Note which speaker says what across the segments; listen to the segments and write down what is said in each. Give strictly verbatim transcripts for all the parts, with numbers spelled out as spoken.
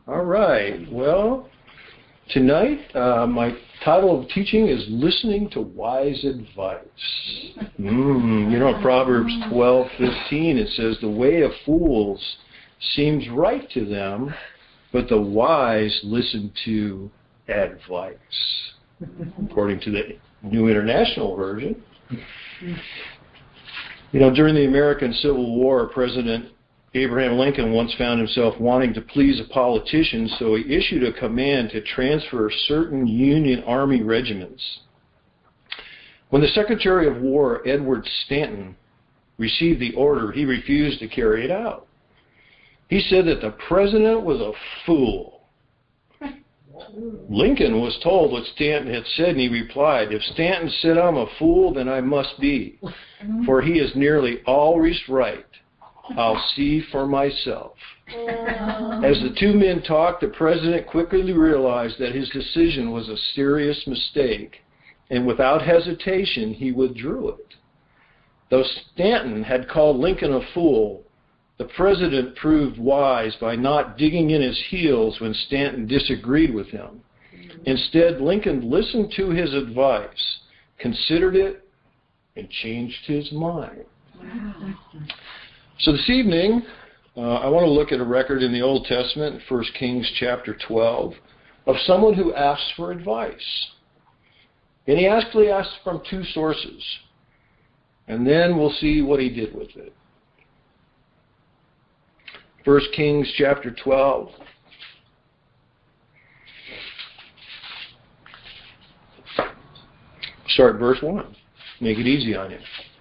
Speaker 1: All right. Well, tonight uh, my title of teaching is Listening to Wise Advice. Mm, you know, Proverbs twelve fifteen, it says, the way of fools seems right to them, but the wise listen to advice. According to the New International Version. You know, during the American Civil War, President Abraham Lincoln once found himself wanting to please a politician, so he issued a command to transfer certain Union Army regiments. When the Secretary of War, Edward Stanton, received the order, he refused to carry it out. He said that the president was a fool. Lincoln was told what Stanton had said, and he replied, if Stanton said I'm a fool, then I must be, for he is nearly always right. I'll see for myself. As the two men talked, the president quickly realized that his decision was a serious mistake, and without hesitation, he withdrew it. Though Stanton had called Lincoln a fool, the president proved wise by not digging in his heels when Stanton disagreed with him. Instead, Lincoln listened to his advice, considered it, and changed his mind. So this evening, uh, I want to look at a record in the Old Testament, First Kings chapter twelve, of someone who asks for advice. And he actually asks from two sources. And then we'll see what he did with it. First Kings chapter twelve. Start verse one. Make it easy on you.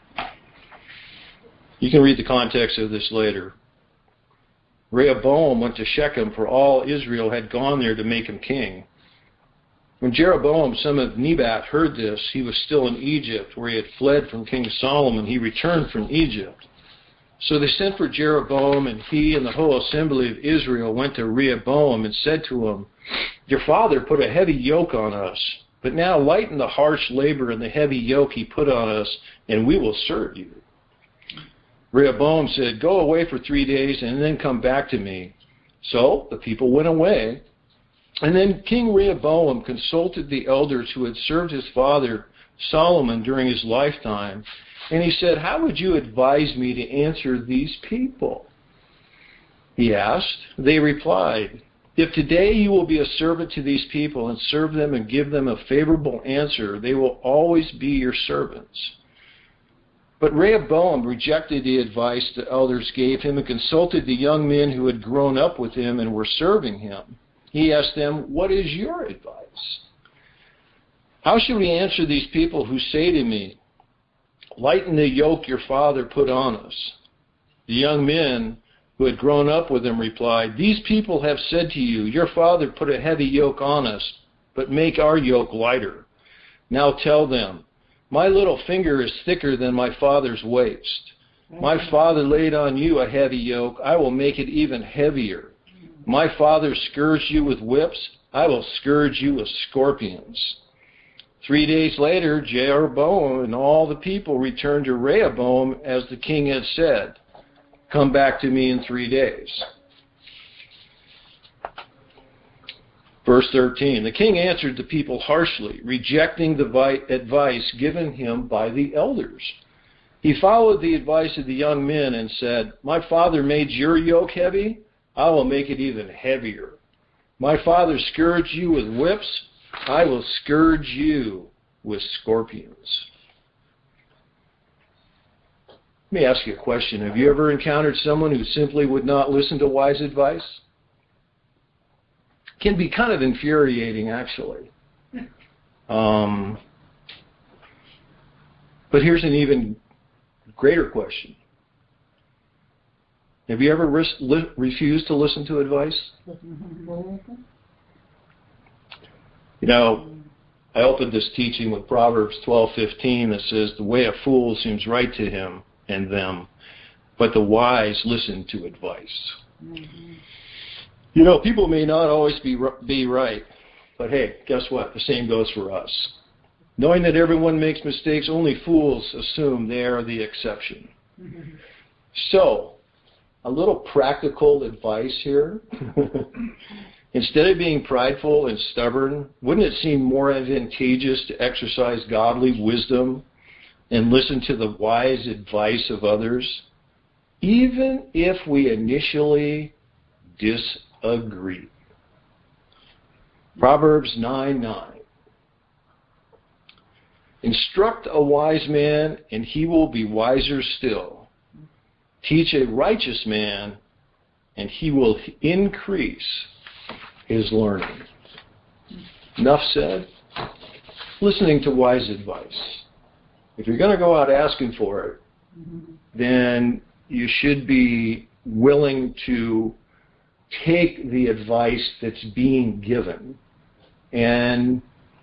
Speaker 1: You can read the context of this later. Rehoboam went to Shechem, for all Israel had gone there to make him king. When Jeroboam, son of Nebat, heard this, he was still in Egypt, where he had fled from King Solomon. He returned from Egypt. So they sent for Jeroboam, and he and the whole assembly of Israel went to Rehoboam and said to him, your father put a heavy yoke on us, but now lighten the harsh labor and the heavy yoke he put on us, and we will serve you. Rehoboam said, go away for three days and then come back to me. So the people went away. And then King Rehoboam consulted the elders who had served his father Solomon during his lifetime. And he said, how would you advise me to answer these people? He asked. They replied, if today you will be a servant to these people and serve them and give them a favorable answer, they will always be your servants. But Rehoboam rejected the advice the elders gave him and consulted the young men who had grown up with him and were serving him. He asked them, what is your advice? How should we answer these people who say to me, lighten the yoke your father put on us? The young men who had grown up with him replied, these people have said to you, your father put a heavy yoke on us, but make our yoke lighter. Now tell them, my little finger is thicker than my father's waist. My father laid on you a heavy yoke. I will make it even heavier. My father scourged you with whips. I will scourge you with scorpions. Three days later, Jeroboam and all the people returned to Rehoboam as the king had said. Come back to me in three days. Verse thirteen, the king answered the people harshly, rejecting the advice given him by the elders. He followed the advice of the young men and said, my father made your yoke heavy, I will make it even heavier. My father scourged you with whips, I will scourge you with scorpions. Let me ask you a question. Have you ever encountered someone who simply would not listen to wise advice? Can be kind of infuriating, actually. Um, but here's an even greater question. Have you ever ris- li- refused to listen to advice? You know, I opened this teaching with Proverbs twelve fifteen that says, the way of fools seems right to him and them, but the wise listen to advice. Mm-hmm. You know, people may not always be be right, but hey, guess what? The same goes for us. Knowing that everyone makes mistakes, only fools assume they are the exception. Mm-hmm. So, a little practical advice here. Instead of being prideful and stubborn, wouldn't it seem more advantageous to exercise godly wisdom and listen to the wise advice of others, even if we initially disagree? Proverbs nine nine. Instruct a wise man, and he will be wiser still. Teach a righteous man, and he will increase his learning. Enough said. Listening to wise advice. If you're going to go out asking for it, then you should be willing to take the advice that's being given and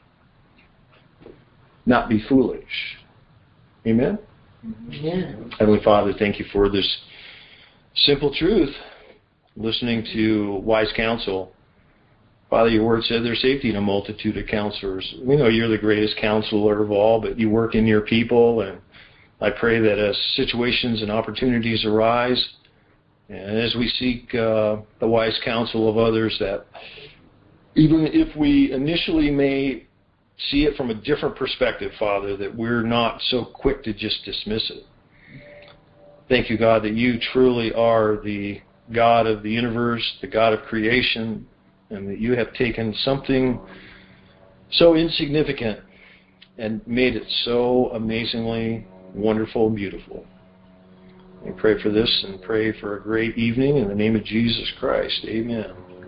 Speaker 1: not be foolish. Amen?
Speaker 2: Amen.
Speaker 1: Heavenly Father, thank you for this simple truth. Listening to wise counsel. Father, your word said there's safety in a multitude of counselors. We know you're the greatest counselor of all, but you work in your people, and I pray that as situations and opportunities arise, and as we seek uh, the wise counsel of others, that even if we initially may see it from a different perspective, Father, that we're not so quick to just dismiss it. Thank you, God, that you truly are the God of the universe, the God of creation, and that you have taken something so insignificant and made it so amazingly wonderful and beautiful. We pray for this and pray for a great evening in the name of Jesus Christ. Amen.